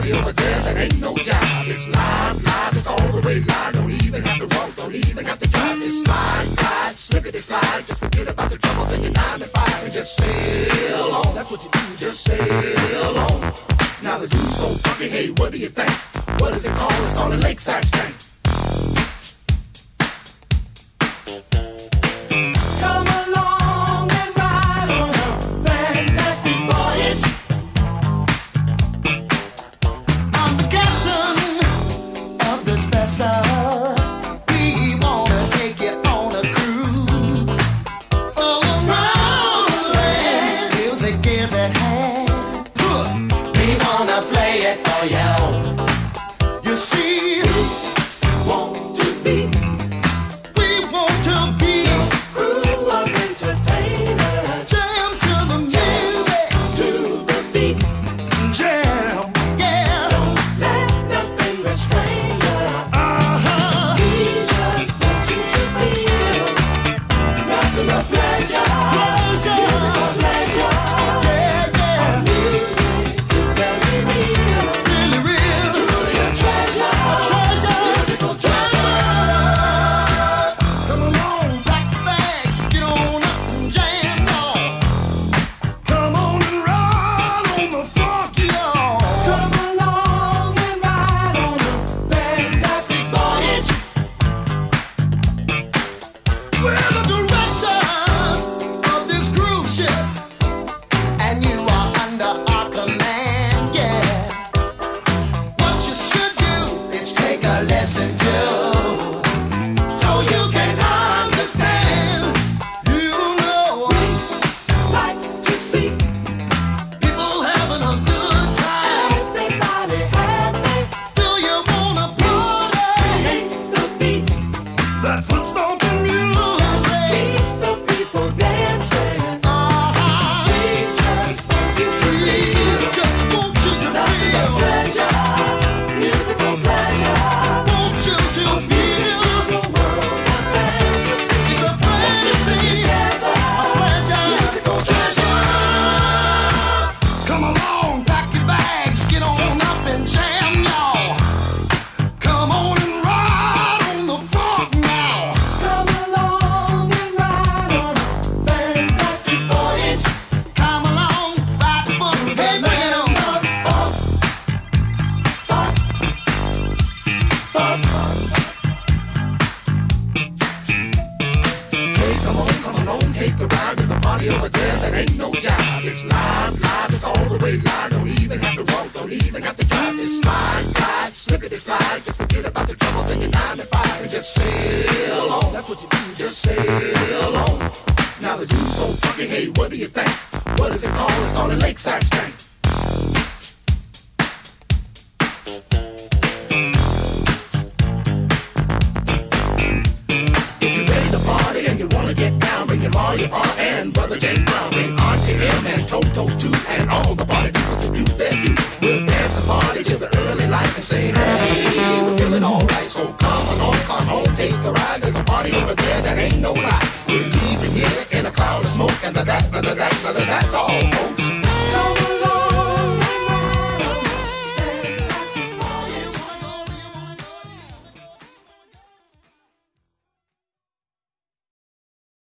party over there that ain't no job. It's live, live, it's all the way live. Don't even have to walk, don't even have to drive. Just slide, glide, slippity slide. Just forget about the troubles in your 9 to 5 and just sail on. That's what you do, just sail on. Now the dude's so funky, hey, what do you think? What is it called? It's called a lakeside stank. Come along and ride on a fantastic voyage. I'm the captain of this vessel. We wanna take you on a cruise all around the land. Music is at hand. We wanna play it for you. You see, we want to be a crew of entertainers. Jam to the music, to the beat. Jam, yeah. Don't let nothing restrain you. We just want you to feel nothing but pleasure. Musical pleasure. Yeah, yeah. Our music is very real. Really real. Truly a treasure. A treasure. Musical treasure. Come along, pack your bags, get on up and jam, y'all. Come on and ride on the funk, y'all. Come along and ride on a fantastic voyage. We're the directors of this cruise ship, and you are under our command, yeah. What you should do is take a lesson too, so you can understand. You know we like to see people having a good time. Everybody happy. Do you wanna party? Create the beat. That's what stomping music keeps the people dancing. We just want you to feel. Just want you to feel pleasure, musical pleasure. Want you to feel. It's a world of fantasy. It's a fantasy, a pleasure, musical treasure. Come along, pack your bags, get on up and jam, y'all. Come on and ride on the funk now. Come along and ride on a fantastic voyage. Come along, ride the funk, hey man, on the funk, funk, funk. Hey, come on, take a ride. There's a party over there that ain't no job. It's live, live, it's all the way live. Don't even have to walk, don't even have to drive. Just slide, glide, slippity slide. Just forget about the troubles in your 9 to 5 and just sail on. That's what you do, just sail on. Now the dude's so funky, hey, what do you think? What is it called? It's called a lakeside stank. If you're ready to party and you wanna get down, bring your Ma, your Pa, and Brother James Brown. Bring Auntie M and Toto too, and all the party people to do their do. We'll dance and party till the early light and say, hey, we're feeling alright. So come on, take a ride. There's a party over there that ain't no lie. We're leaving here in a cloud of smoke, and that's all, folks.